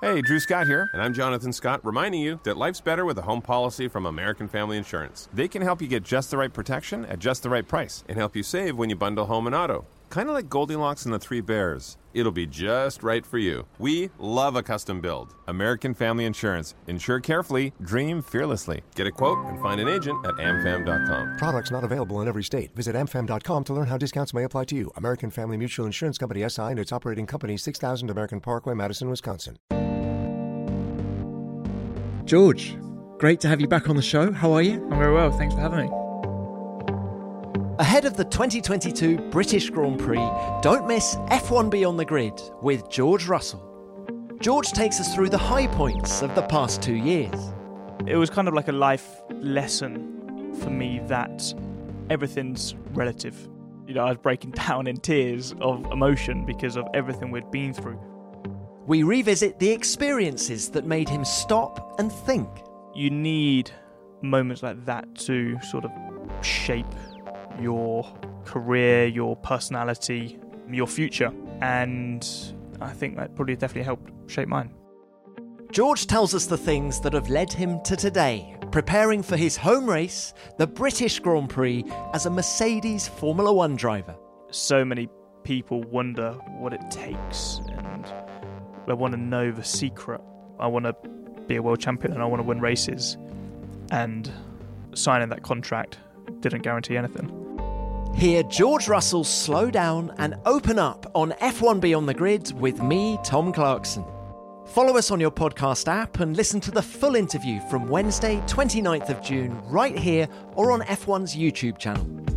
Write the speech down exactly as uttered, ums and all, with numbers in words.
Hey, Drew Scott here. And I'm Jonathan Scott, reminding you that life's better with a home policy from American Family Insurance. They can help you get just the right protection at just the right price. And help you save when you bundle home and auto. Kind of like Goldilocks and the Three Bears. It'll be just right for you. We love a custom build. American Family Insurance. Insure carefully, dream fearlessly. Get a quote and find an agent at a m fam dot com. Products not available in every state. Visit a m fam dot com to learn how discounts may apply to you. American Family Mutual Insurance Company S I and its operating company, six thousand American Parkway, Madison, Wisconsin. George, great to have you back on the show. How are you? I'm very well, thanks for having me. Ahead of the twenty twenty-two British Grand Prix, don't miss F one Beyond the Grid with George Russell. George takes us through the high points of the past two years. It was kind of like a life lesson for me that everything's relative. You know, I was breaking down in tears of emotion because of everything we'd been through. We revisit the experiences that made him stop and think. You need moments like that to sort of shape your career, your personality, your future. And I think that probably definitely helped shape mine. George tells us the things that have led him to today, preparing for his home race, the British Grand Prix, as a Mercedes Formula One driver. So many people wonder what it takes, and I want to know the secret. I want to be a world champion and I want to win races. And signing that contract didn't guarantee anything. Hear George Russell slow down and open up on F one Beyond the Grid with me, Tom Clarkson. Follow us on your podcast app and listen to the full interview from Wednesday, twenty-ninth of June, right here or on F one's YouTube channel.